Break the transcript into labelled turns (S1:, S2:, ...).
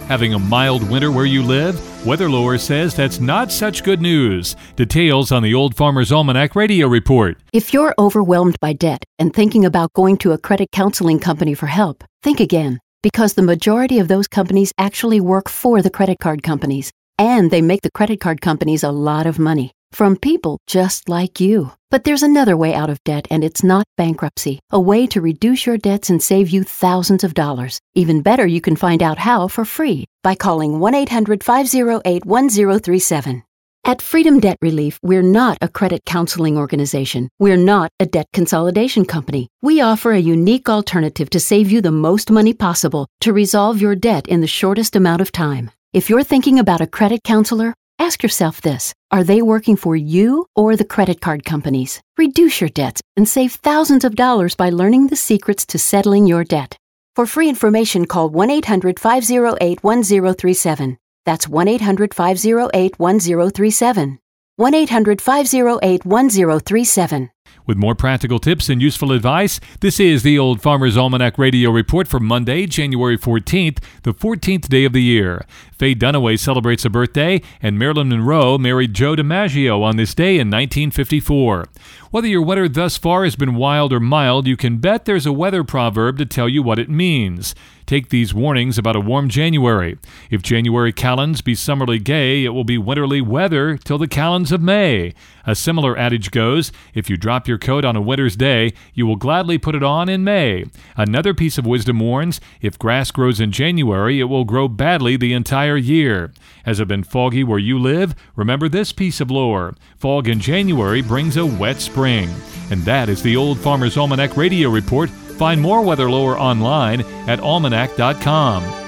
S1: Having a mild winter where you live? WeatherLore says that's not such good news. Details on the Old Farmer's Almanac radio report.
S2: If you're overwhelmed by debt and thinking about going to a credit counseling company for help, think again, because the majority of those companies actually work for the credit card companies, and they make the credit card companies a lot of money from people just like you. But there's another way out of debt, and it's not bankruptcy. A way to reduce your debts and save you thousands of dollars. Even better, you can find out how for free by calling 1-800-508-1037. At Freedom Debt Relief, we're not a credit counseling organization. We're not a debt consolidation company. We offer a unique alternative to save you the most money possible to resolve your debt in the shortest amount of time. If you're thinking about a credit counselor, ask yourself this: are they working for you or the credit card companies? Reduce your debts and save thousands of dollars by learning the secrets to settling your debt. For free information, call 1-800-508-1037. That's 1-800-508-1037. 1-800-508-1037.
S1: With more practical tips and useful advice, this is the Old Farmer's Almanac Radio Report for Monday, January 14th, the 14th day of the year. Faye Dunaway celebrates a birthday, and Marilyn Monroe married Joe DiMaggio on this day in 1954. Whether your winter thus far has been wild or mild, you can bet there's a weather proverb to tell you what it means. Take these warnings about a warm January. If January calends be summerly gay, it will be winterly weather till the calends of May. A similar adage goes, if you drop your coat on a winter's day, you will gladly put it on in May. Another piece of wisdom warns, if grass grows in January, it will grow badly the entire year. Has it been foggy where you live? Remember this piece of lore. Fog in January brings a wet spring. And that is the Old Farmer's Almanac Radio Report. Find more WeatherLore online at almanac.com.